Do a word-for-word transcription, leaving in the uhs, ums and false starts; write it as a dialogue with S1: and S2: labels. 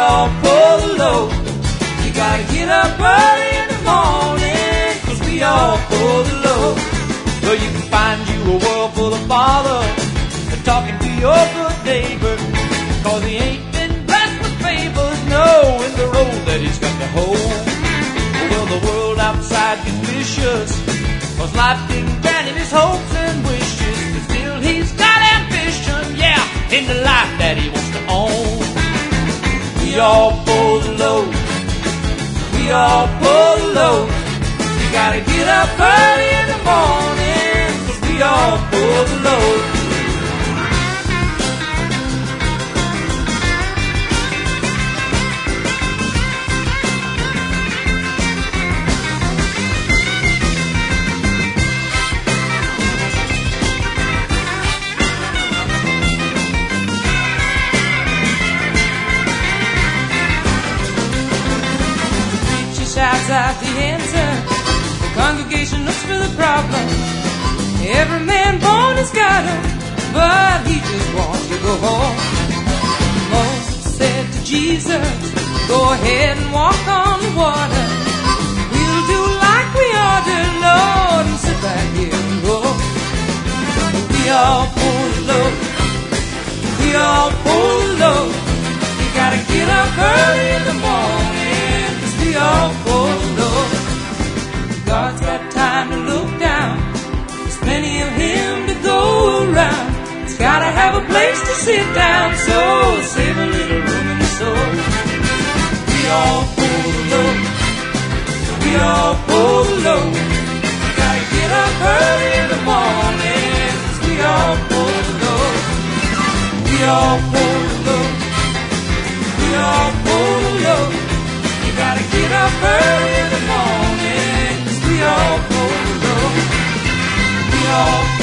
S1: all pull the load. You gotta get up early in the morning, 'cause we all pull the load. So you can find you a world full of bother and talking to your good neighbor, 'cause he ain't been blessed with favors, knowing the road that he's got to hold. Well, the world outside gets vicious, 'cause life didn't grant him his hopes and wishes, but still he's got ambition, yeah, in the life that he wants to own. We all pull the load, we all pull the load. You gotta get up early in the morning, 'cause we all pull the load. Shouts out the answer, the congregation looks for the problem. Every man born has got him, but he just wants to go home. Moses said to Jesus, go ahead and walk on the water. We'll do like we ought to, Lord, and sit back here and go. We all pull the load, we all pull the load. You gotta get up early in the morning, 'cause we all pull the load. God's got time to look down, there's plenty of him to go around. He's gotta have a place to sit down, so save a little room in the soul. We all pull the load, we all pull the load. You gotta get up early in the morning, 'cause we all pull the load. We all pull the load, we all pull the load. You gotta get up early in the morning, 'cause we all pull the load. We all